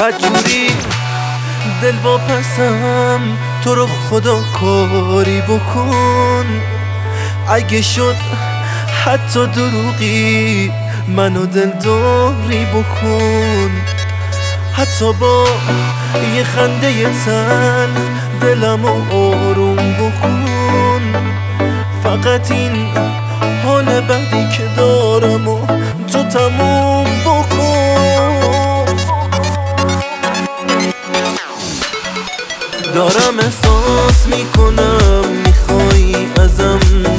هرجوری دل واپسم تو رو خدا کاری بکن. اگه شد حتی دروغی منو دلداری بکن. حتی با یه خنده تن دلمو آروم بکن. فقط این حال بدی که دارم و تو تموم بکن. دارم احساس میکنم میخوای ازم